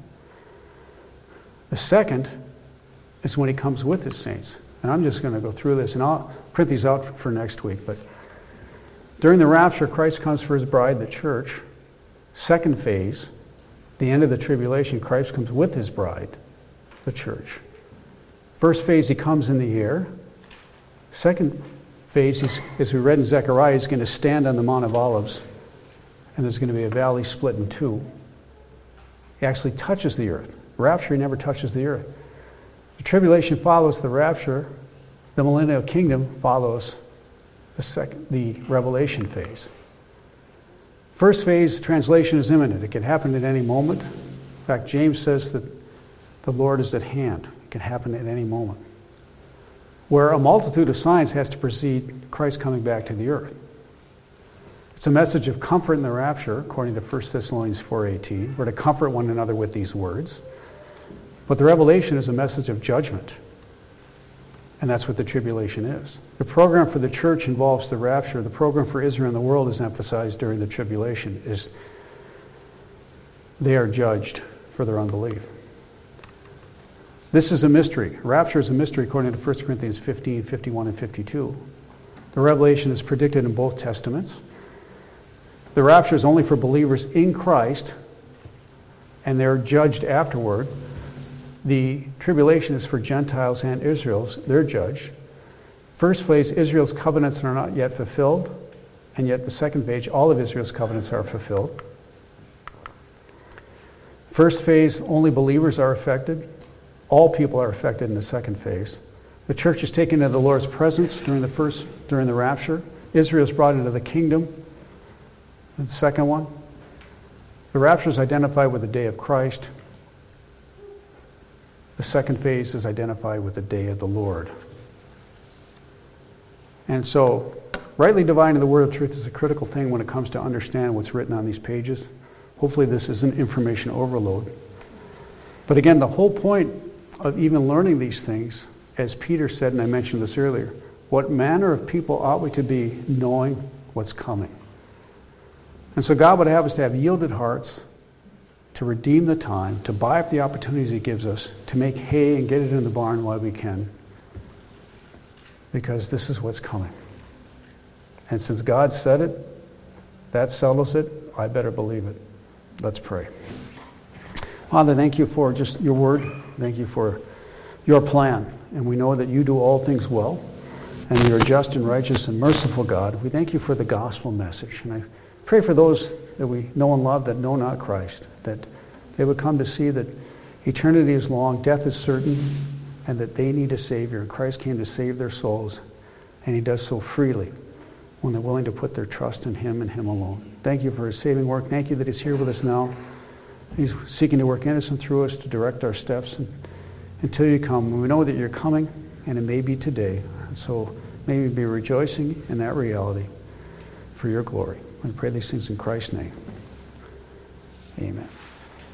The second is when he comes with his saints. And I'm just going to go through this, and I'll print these out for next week. But during the rapture, Christ comes for his bride, the church. Second phase, the end of the tribulation, Christ comes with his bride, the church. First phase, he comes in the air. Second phase, he's, as we read in Zechariah, he's going to stand on the Mount of Olives, and there's going to be a valley split in two. He actually touches the earth. Rapture, he never touches the earth. The tribulation follows the rapture. The millennial kingdom follows the second, the revelation phase. First phase, translation is imminent. It can happen at any moment. In fact, James says that the Lord is at hand. It can happen at any moment. Where a multitude of signs has to precede Christ coming back to the earth. It's a message of comfort in the rapture, according to First Thessalonians four eighteen. We're to comfort one another with these words. But the revelation is a message of judgment. And that's what the tribulation is. The program for the church involves the rapture. The program for Israel and the world is emphasized during the tribulation. Is they are judged for their unbelief. This is a mystery. Rapture is a mystery according to First Corinthians fifteen, fifty-one, and fifty-two. The revelation is predicted in both testaments. The rapture is only for believers in Christ, and they're judged afterward. The tribulation is for Gentiles and Israel's. They're judged. First phase, Israel's covenants are not yet fulfilled, and yet the second phase, all of Israel's covenants are fulfilled. First phase, only believers are affected. All people are affected in the second phase. The church is taken into the Lord's presence during the first, during the rapture. Israel is brought into the kingdom. The second one. The rapture is identified with the day of Christ. The second phase is identified with the day of the Lord. And so, rightly dividing the word of truth is a critical thing when it comes to understand what's written on these pages. Hopefully this isn't information overload. But again, the whole point of even learning these things, as Peter said, and I mentioned this earlier, what manner of people ought we to be knowing what's coming? And so God would have us to have yielded hearts, to redeem the time, to buy up the opportunities he gives us, to make hay and get it in the barn while we can, because this is what's coming. And since God said it, that settles it, I better believe it. Let's pray. Father, thank you for just your word. Thank you for your plan. And we know that you do all things well, and you're a just and righteous and merciful God. We thank you for the gospel message. And I pray for those that we know and love that know not Christ, that they would come to see that eternity is long, death is certain, and that they need a Savior. Christ came to save their souls, and he does so freely when they're willing to put their trust in him and him alone. Thank you for his saving work. Thank you that he's here with us now. He's seeking to work in us and through us to direct our steps and, until you come. We know that you're coming, and it may be today. And so may we be rejoicing in that reality for your glory. We pray these things in Christ's name. Amen.